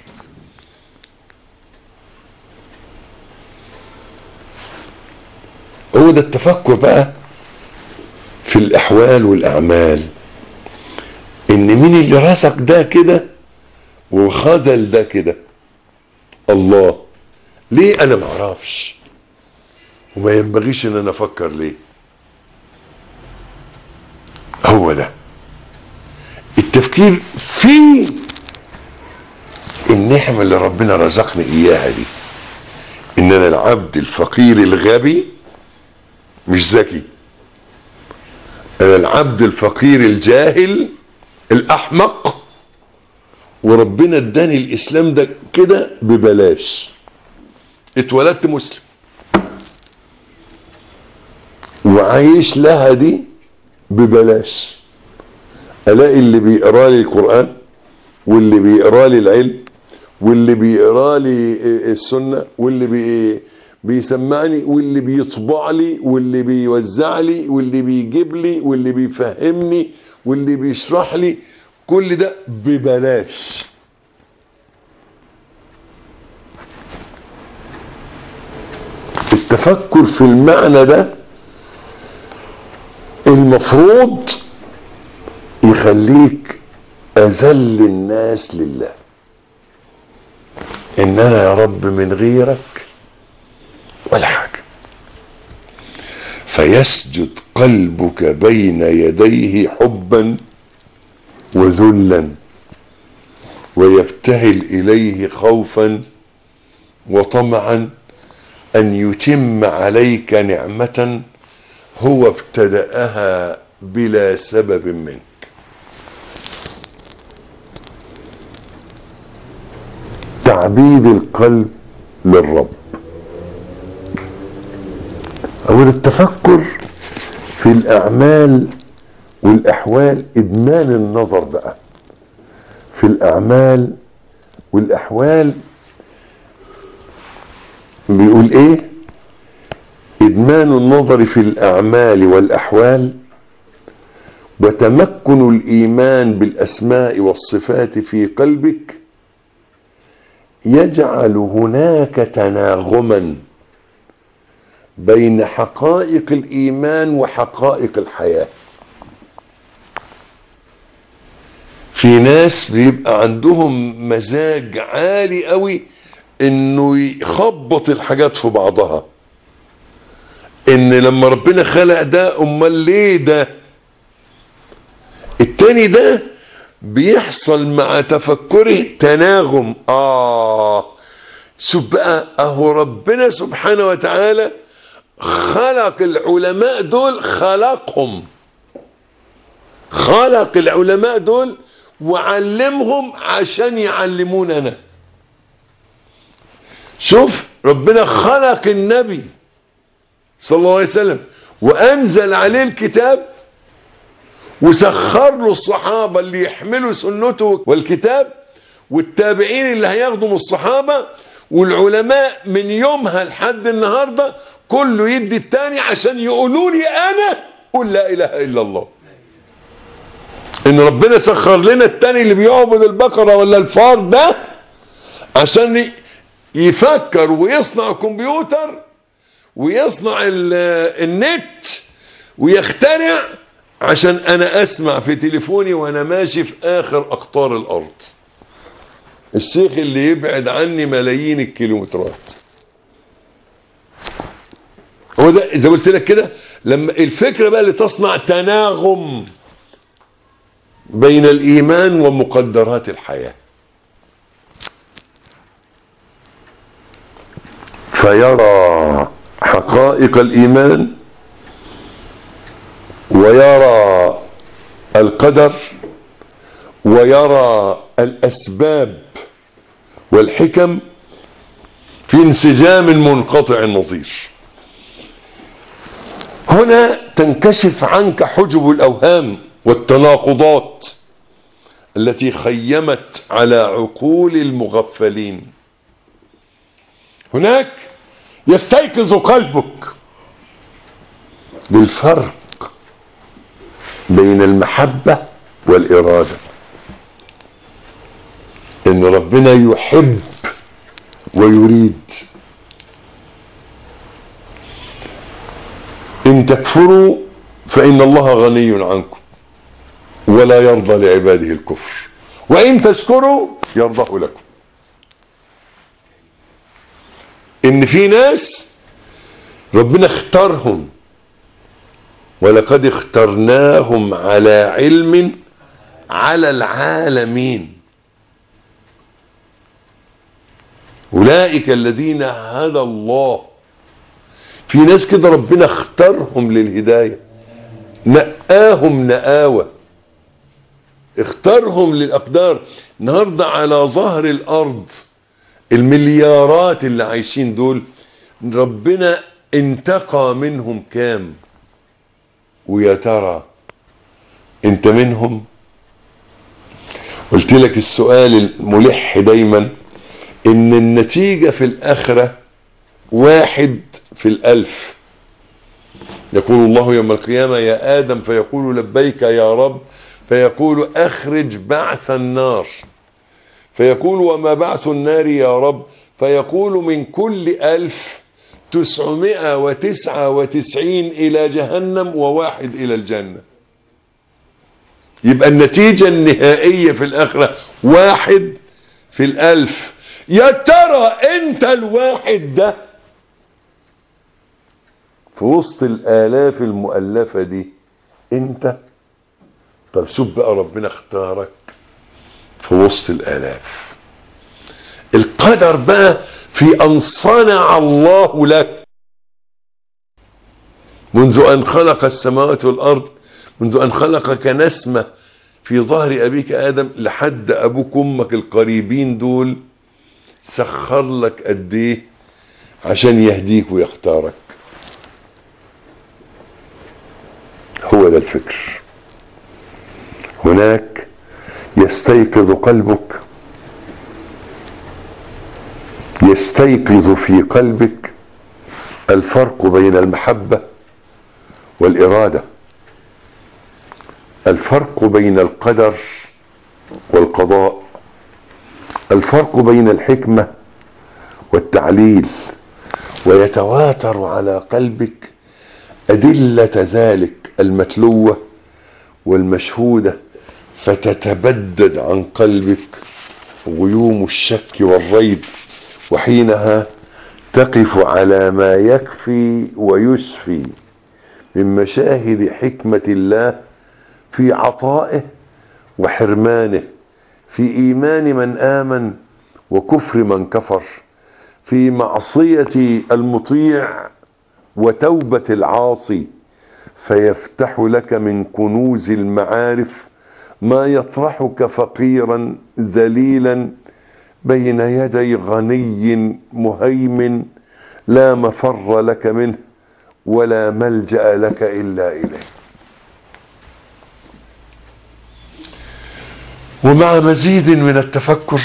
هو ده التفكر بقى في الأحوال والأعمال، إن مين اللي رزق ده كده وخذل ده كده؟ الله. ليه؟ أنا معرفش، وما ينبغيش إن أنا أفكر ليه. هو ده التفكير في النعمة اللي ربنا رزقني إياها دي، إن أنا العبد الفقير الغبي مش ذكي، أنا العبد الفقير الجاهل الأحمق، وربنا اداني الإسلام ده كده ببلاش. اتولدت مسلم وعايش لها دي ببلاش. الاقي اللي بيقرا لي القرآن، واللي بيقرا لي العلم، واللي بيقرا لي السنة، واللي بي بيسمعني، واللي بيطبع لي، واللي بيوزع لي، واللي بيجيب لي، واللي بيفهمني، واللي بيشرح لي، كل ده ببلاش. التفكر في المعنى ده المفروض يخليك أذل الناس لله. إن أنا يا رب من غيرك ولا حاجة. فيسجد قلبك بين يديه حبا وذلا، ويبتهل إليه خوفا وطمعا أن يتم عليك نعمة هو ابتدأها بلا سبب منك. تعبيد القلب للرب، أو التفكر في الأعمال والأحوال، إدمان النظر بقى في الأعمال والأحوال. بيقول إيه؟ إدمان النظر في الأعمال والأحوال وتمكن الإيمان بالأسماء والصفات في قلبك يجعل هناك تناغما بين حقائق الإيمان وحقائق الحياة. في ناس بيبقى عندهم مزاج عالي قوي انه يخبط الحاجات في بعضها، ان لما ربنا خلق ده امال ليه ده؟ التاني ده بيحصل مع تفكره تناغم. اه شوف بقى، اهو ربنا سبحانه وتعالى خلق العلماء دول، خلقهم خلق العلماء دول وعلمهم عشان يعلموننا. شوف ربنا خلق النبي صلى الله عليه وسلم وانزل عليه الكتاب، وسخر له الصحابة اللي يحملوا سنته والكتاب، والتابعين اللي هياخدوا من الصحابة، والعلماء من يومها لحد النهاردة كله يدي التاني عشان يقولوا لي انا قل لا اله الا الله. ان ربنا سخر لنا التاني اللي بيعبد البقرة ولا الفار ده عشان يفكر ويصنع كمبيوتر ويصنع النت ويخترع، عشان انا اسمع في تليفوني وانا ماشي في اخر اقطار الارض الشيخ اللي يبعد عني ملايين الكيلومترات. هو ده زي ما قلت لك كده، لما الفكرة بقى اللي تصنع تناغم بين الايمان ومقدرات الحياة، فيرى حقائق الايمان ويرى القدر ويرى الاسباب والحكم في انسجام منقطع النظير. هنا تنكشف عنك حجب الاوهام والتناقضات التي خيمت على عقول المغفلين. هناك يستيقظ قلبك بالفرق بين المحبة والإرادة، إن ربنا يحب ويريد. إن تكفروا فإن الله غني عنكم ولا يرضى لعباده الكفر، وإن تشكروا يرضاه لكم. إن في ناس ربنا اختارهم، ولقد اخترناهم على علم على العالمين، أولئك الذين هدى الله. في ناس كده ربنا اختارهم للهداية، نقاهم نقاوة، اختارهم للأقدار. النهاردة على ظهر الأرض المليارات اللي عايشين دول ربنا انتقى منهم كام؟ ويا ترى انت منهم؟ قلت لك السؤال الملح دايما ان النتيجة في الآخرة واحد في الألف. يقول الله يوم القيامة يا آدم، فيقول لبيك يا رب، فيقول أخرج بعث النار، فيقول وما بعث النار يا رب، فيقول من كل ألف تسعمائة وتسعة وتسعين إلى جهنم وواحد إلى الجنة. يبقى النتيجة النهائية في الآخرة واحد في الألف. يا ترى أنت الواحد ده في وسط الآلاف المؤلفة دي أنت؟ طب شوف بقى ربنا اختارك في وسط الآلاف. القدر بقى في أن صنع الله لك منذ أن خلق السماوات والأرض، منذ أن خلقك نسمة في ظهر أبيك آدم لحد أبوك أمك القريبين دول، سخر لك قد إيه عشان يهديك ويختارك. هو ده الفكر. هناك يستيقظ قلبك، يستيقظ في قلبك الفرق بين المحبة والإرادة، الفرق بين القدر والقضاء، الفرق بين الحكمة والتعليل، ويتواتر على قلبك أدلة ذلك المتلوة والمشهودة، فتتبدد عن قلبك غيوم الشك والريب، وحينها تقف على ما يكفي ويشفي من مشاهد حكمة الله في عطائه وحرمانه، في إيمان من آمن وكفر من كفر، في معصية المطيع وتوبة العاصي، فيفتح لك من كنوز المعارف ما يطرحك فقيرا ذليلا بين يدي غني مهيمن لا مفر لك منه ولا ملجأ لك إلا إليه. ومع مزيد من التفكر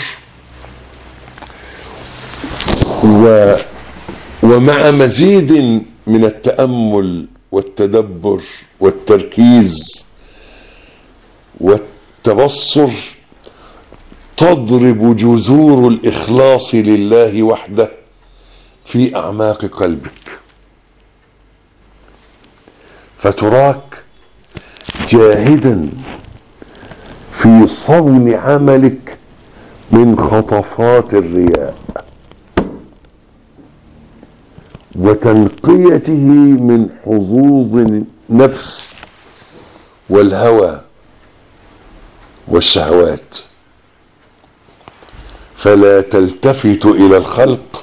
و ومع مزيد من التأمل والتدبر والتركيز والتبصر تضرب جذور الإخلاص لله وحده في أعماق قلبك، فتراك جاهدا في صون عملك من خطفات الرياء وتنقيته من حظوظ النفس والهوى والشهوات، فلا تلتفت إلى الخلق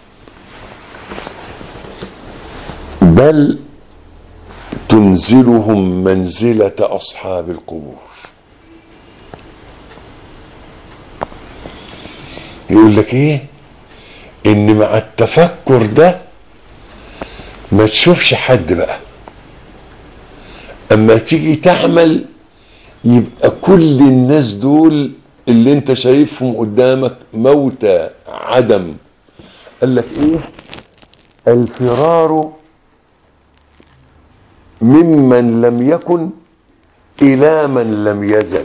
بل تنزلهم منزلة أصحاب القبور. يقول لك ايه؟ ان مع التفكر ده ما تشوفش حد بقى، اما تيجي تعمل يبقى كل الناس دول اللي انت شايفهم قدامك موتى عدم. قال لك ايه؟ الفرار ممن لم يكن إلى من لم يزل.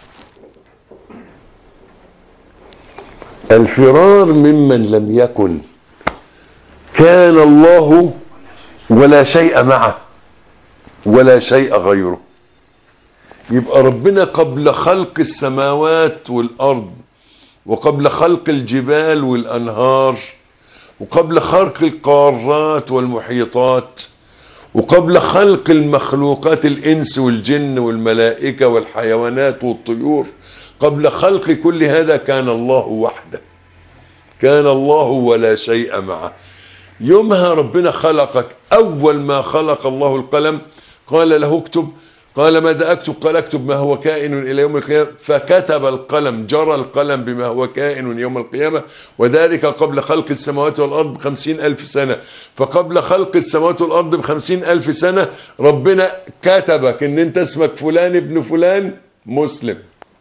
الفرار ممن لم يكن، كان الله ولا شيء معه ولا شيء غيره. يبقى ربنا قبل خلق السماوات والأرض، وقبل خلق الجبال والأنهار، وقبل خلق القارات والمحيطات، وقبل خلق المخلوقات الإنس والجن والملائكة والحيوانات والطيور، قبل خلق كل هذا كان الله وحده، كان الله ولا شيء معه. يومها ربنا خلقك، أول ما خلق الله القلم قال له اكتب، قال ماذا أكتب؟ قال اكتب ما هو كائن إلى يوم القيامة، فكتب القلم، جرى القلم بما هو كائن يوم القيامة، وذلك قبل خلق السماوات والأرض بخمسين ألف سنة. فقبل خلق السماوات والأرض بخمسين ألف سنة ربنا كتبك ان انت اسمك فلان ابن فلان مسلم.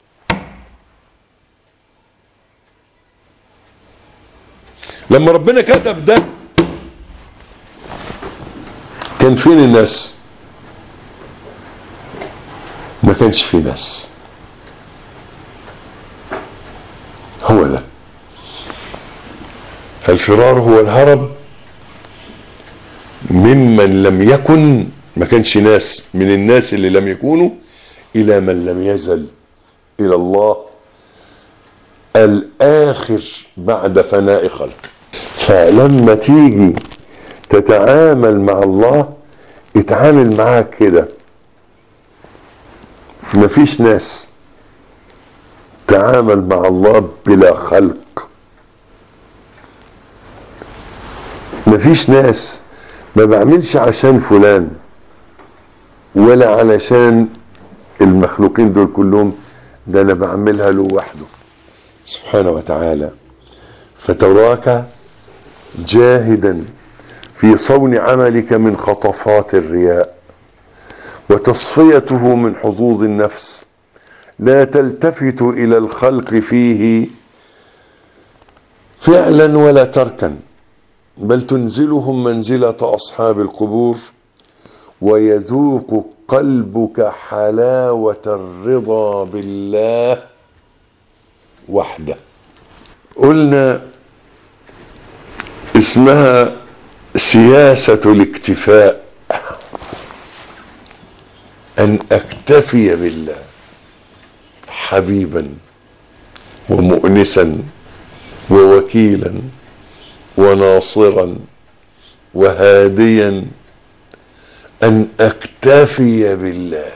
لما ربنا كتب ده كان فين الناس؟ ما كانش في ناس. هو ده الفرار، هو الهرب ممن لم يكن، ما كانش ناس، من الناس اللي لم يكونوا، الى من لم يزل، الى الله الاخر بعد فناء خلق. فلما تيجي تتعامل مع الله اتعامل معاك كده، مفيش ناس، تعامل مع الله بلا خلق. مفيش ناس، ما بعملش عشان فلان ولا علشان المخلوقين دول كلهم، ده انا بعملها له وحده سبحانه وتعالى. فتراك جاهدا في صون عملك من خطفات الرياء وتصفيته من حظوظ النفس، لا تلتفت الى الخلق فيه فعلا ولا تركا، بل تنزلهم منزلة اصحاب القبور، ويذوق قلبك حلاوة الرضا بالله وحده. قلنا اسمها سياسة الاكتفاء، ان اكتفي بالله حبيبا ومؤنسا ووكيلا وناصرا وهاديا، ان اكتفي بالله.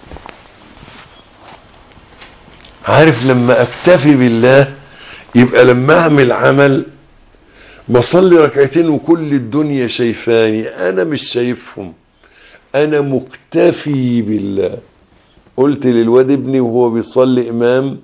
عارف لما اكتفي بالله يبقى لما اعمل عمل بصلي ركعتين وكل الدنيا شايفاني، انا مش شايفهم، انا مكتفي بالله. قلت للواد ابني وهو بيصلي امام،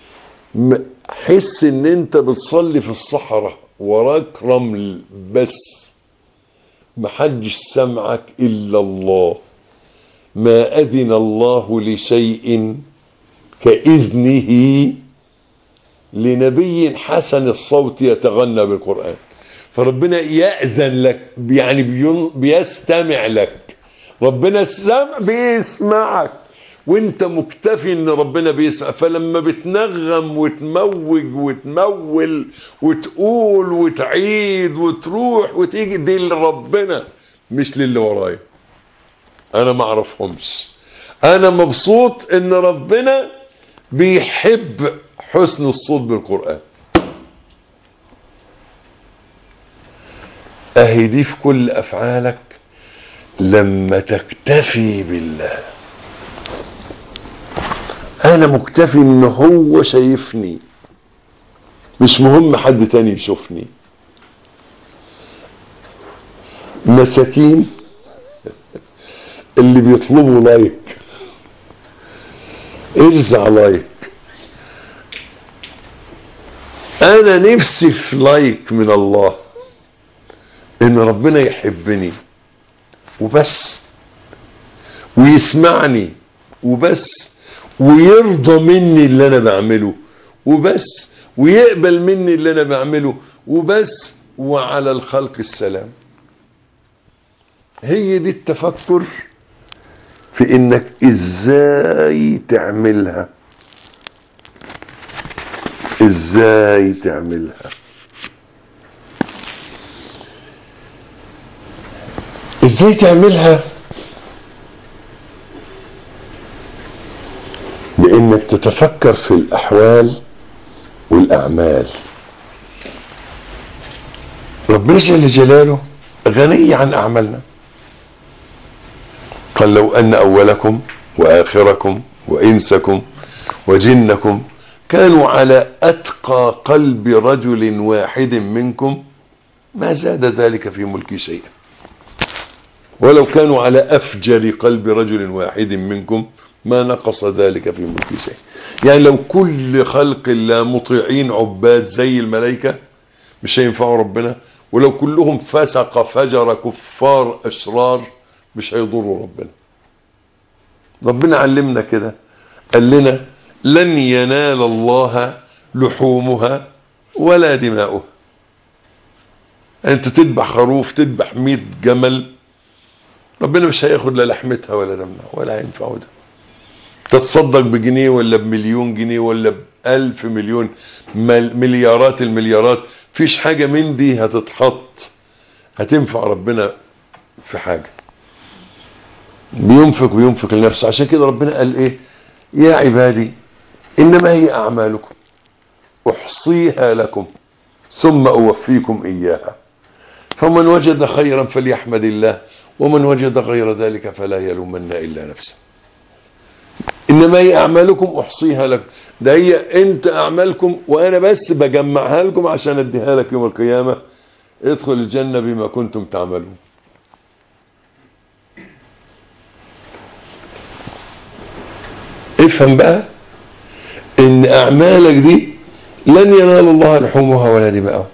حس ان انت بتصلي في الصحراء وراك رمل بس، محدش سمعك الا الله، ما اذن الله لشيء كاذنه لنبي حسن الصوت يتغنى بالقرآن. فربنا يأذن لك، يعني بيستمع لك، ربنا السمع بيسمعك وانت مكتفي ان ربنا بيسمع. فلما بتنغم وتموج وتمول وتقول وتعيد وتروح وتيجي، دي لربنا مش للي ورايا، انا ما اعرفهمش. انا مبسوط ان ربنا بيحب حسن الصوت بالقرآن. اهي دي في كل افعالك لما تكتفي بالله. انا مكتفي ان هو شايفني، مش مهم حد تاني يشوفني. مساكين اللي بيطلبوا لايك، ارزع لايك. انا نفسي في لايك من الله، ان ربنا يحبني وبس، ويسمعني وبس، ويرضى مني اللي انا بعمله وبس، ويقبل مني اللي انا بعمله وبس، وعلى الخلق السلام. هي دي التفكر في انك ازاي تعملها، ازاي تعملها. ازاي تعملها؟ بانك تتفكر في الاحوال والاعمال. ربنا جل جلاله غني عن اعمالنا. قال لو ان اولكم واخركم وانسكم وجنكم كانوا على اتقى قلب رجل واحد منكم ما زاد ذلك في ملكي شيئا، ولو كانوا على افجر قلب رجل واحد منكم ما نقص ذلك في ملكي شيئا. يعني لو كل خلق الله مطيعين عباد زي الملائكة مش هينفعوا ربنا، ولو كلهم فسق فجر كفار اشرار مش هيضروا ربنا. ربنا علمنا كده، قال لنا لن ينال الله لحومها ولا دماؤها. انت تذبح خروف، تذبح مئة جمل، ربنا مش هياخد لا لحمتها ولا دمها ولا هينفعه ده. تتصدق بجنيه ولا بمليون جنيه ولا بألف مليون مليارات المليارات، فيش حاجة من دي هتتحط هتنفع ربنا في حاجة. بينفق وينفق لنفسه. عشان كده ربنا قال ايه؟ يا عبادي انما هي اعمالكم احصيها لكم ثم اوفيكم اياها فمن وجد خيرا فليحمد الله ومن وجد غير ذلك فلا يلومن الا نفسه. انما هي اعمالكم احصيها لكم، ده هي انت اعمالكم وانا بس بجمعها لكم عشان اديها لك يوم القيامة. ادخل الجنة بما كنتم تعملون. افهم بقى ان اعمالك دي لن ينال الله لحومها ولا دماؤها.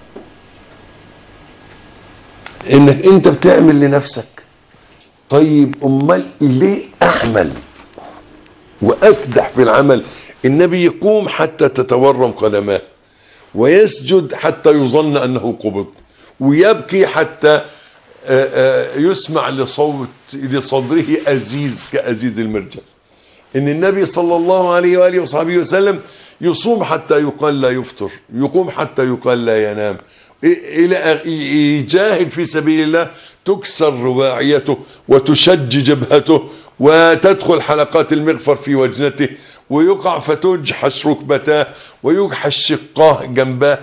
انك انت بتعمل لنفسك. طيب امال ليه اعمل واكدح في العمل؟ النبي يقوم حتى تتورم قدماه، ويسجد حتى يظن انه قبض، ويبكي حتى يسمع لصوت لصدره ازيز كازيز المرجل. ان النبي صلى الله عليه وآله وصحبه وسلم يصوم حتى يقال لا يفطر، يقوم حتى يقال لا ينام، الى يجاهد في سبيل الله تكسر رباعيته وتشج جبهته وتدخل حلقات المغفر في وجنته ويقع فتجحش ركبتاه ويجحش شقاه جنباه.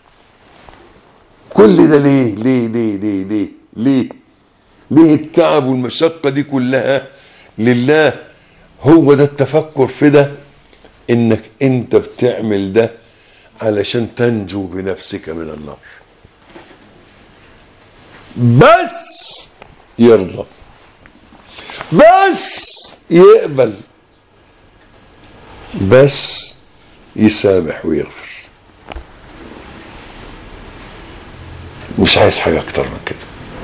كل ده ليه ليه ليه ليه ليه ليه ليه التعب والمشقة دي كلها؟ لله. هو ده التفكر في ده، انك انت بتعمل ده علشان تنجو بنفسك من النار. بس يرضى، بس يقبل، بس يسامح ويغفر. مش عايز حاجة اكتر من كده.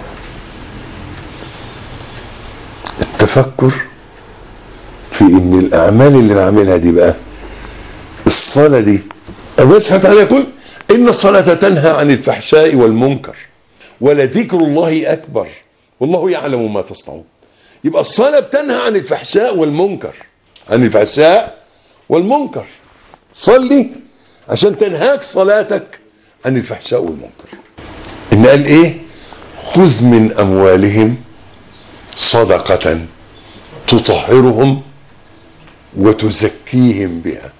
التفكر في ان الاعمال اللي بعملها دي بقى، الصلاة دي الله سبحانه وتعالى يقول ان الصلاة تنهى عن الفحشاء والمنكر ولذكر الله اكبر والله يعلم ما تصنعون. يبقى الصلاة بتنهى عن الفحشاء والمنكر، عن الفحشاء والمنكر. صلي عشان تنهاك صلاتك عن الفحشاء والمنكر. ان قال ايه؟ خذ من اموالهم صدقة تطهرهم وتزكيهم بها.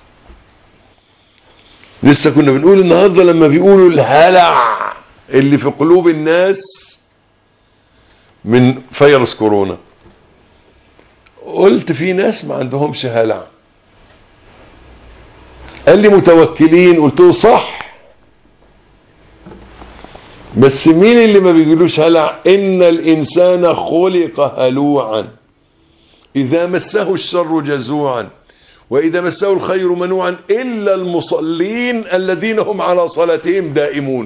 لسه كنا بنقول النهاردة لما بيقولوا الهلع اللي في قلوب الناس من فيروس كورونا، قلت في ناس ما عندهمش هلع. قال لي متوكلين، قلت له صح، بس مين اللي ما بيجيلوش هلع؟ ان الانسان خلق هلوعا اذا مسه الشر جزوعا واذا مسه الخير منوعا الا المصلين الذين هم على صلاتهم دائمون.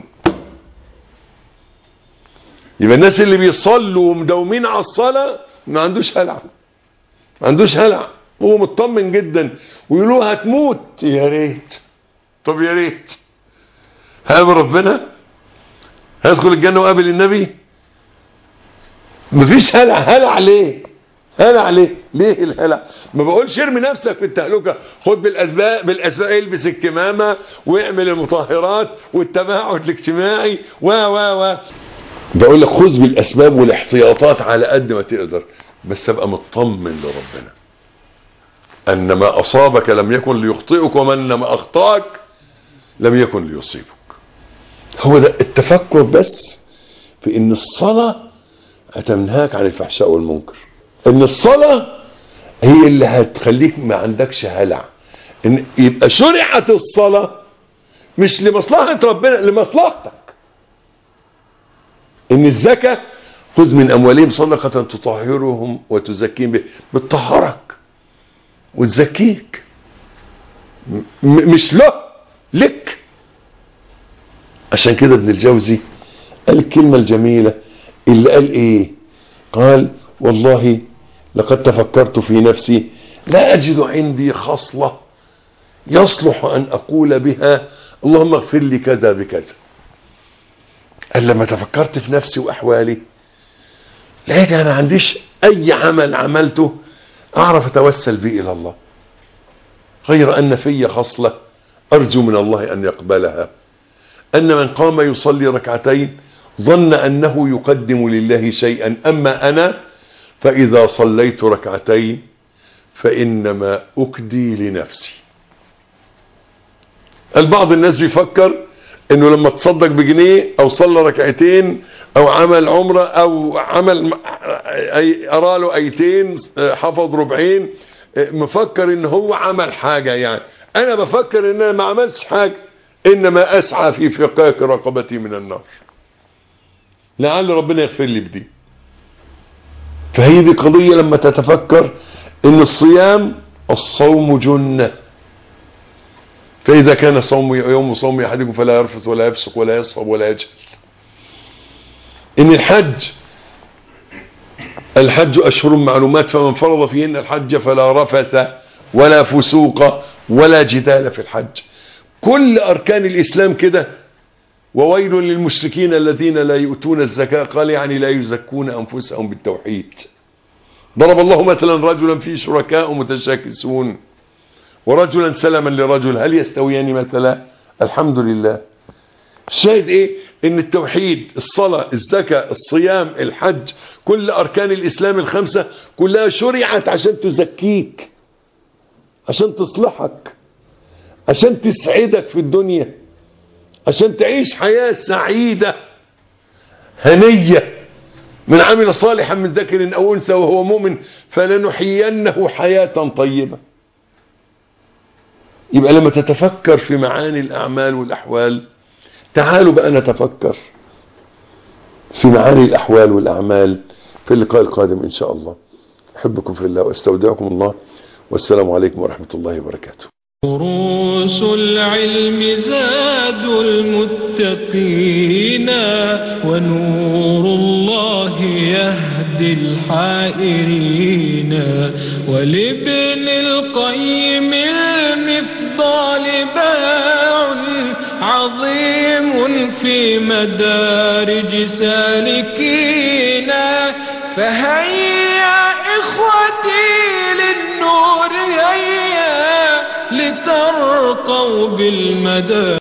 يبقى الناس اللي بيصلوا ومداومين على الصلاة ما عندوش هلع، ما عندوش هلع، هو مطمن جدا. ويقولوا هتموت، يا ريت. طب يا ريت هقابل ربنا، هدخل الجنة وقابل النبي. مفيش هلع. هلع ليه؟ هلع ليه؟ ليه الهلع؟ ما بقولش ارمي نفسك في التهلكه، خد بالاسباب بالاسباب، البس الكمامه واعمل المطهرات والتباعد الاجتماعي و و و بقول لك خذ بالاسباب والاحتياطات على قد ما تقدر، بس ابقى مطمن لربنا ان ما اصابك لم يكن ليخطئك ومن ما اخطاك لم يكن ليصيبك. هو ده التفكر بس في ان الصلاه هتنهاك عن الفحشاء والمنكر، ان الصلاه هي اللي هتخليك ما عندكش هلع، ان يبقى شرعت الصلاه مش لمصلحه ربنا، لمصلحتك. ان الزكاه خذ من اموالهم صدقه تطهرهم وتزكيهم به، بتطهرك وتزكيك، مش له، لك. عشان كده ابن الجوزي قال الكلمه الجميله اللي قال ايه؟ قال والله لقد تفكرت في نفسي لا اجد عندي خصله يصلح ان اقول بها اللهم اغفر لي كذا بكذا. قال لما تفكرت في نفسي واحوالي لقيت انا ما عنديش اي عمل عملته اعرف اتوسل به الى الله، غير ان في خصله ارجو من الله ان يقبلها، ان من قام يصلي ركعتين ظن انه يقدم لله شيئا، اما انا فاذا صليت ركعتين فانما اكدي لنفسي. البعض الناس بيفكر انه لما تصدق بجنيه او صلى ركعتين او عمل عمره او عمل أي ارى له ايتين حفظ ربعين مفكر ان هو عمل حاجه. يعني انا بفكر ان انا ما عملتش حاجه، انما اسعى في فقاك رقبتي من النار، لعل ربنا يغفر لي بدي. فهي دي قضيه لما تتفكر ان الصيام الصوم جنه، فإذا كان صوم يوم صوم أحدكم فلا يرفث ولا يفسق ولا يصخب ولا يجهل. إن الحج الحج أشهر معلومات فمن فرض فيهن الحج فلا رفث ولا فسوق ولا جدال في الحج. كل أركان الإسلام كده. وويل للمشركين الذين لا يؤتون الزكاة، قال يعني لا يزكون أنفسهم بالتوحيد. ضرب الله مثلا رجلا فيه شركاء متشاكسون ورجلا سلما لرجل هل يستويان مثلا؟ الحمد لله. الشاهد ايه؟ ان التوحيد، الصلاة، الزكاة، الصيام، الحج، كل اركان الاسلام الخمسة كلها شرعت عشان تزكيك، عشان تصلحك، عشان تسعدك في الدنيا، عشان تعيش حياة سعيدة هنية. من عمل صالحا من ذكر او انثى وهو مؤمن فلنحيينه حياة طيبة. يبقى لما تتفكر في معاني الأعمال والأحوال، تعالوا بقى نتفكر في معاني الأحوال والأعمال في اللقاء القادم إن شاء الله. أحبكم في الله واستودعكم الله، والسلام عليكم ورحمة الله وبركاته. دروس العلم زاد المتقين ونور الله يهدي الحائرين، ولابن القيم المفضال باع عظيم في مدارج سالكين. فهيا إخوتي للنور هيا لترقوا بالمدى.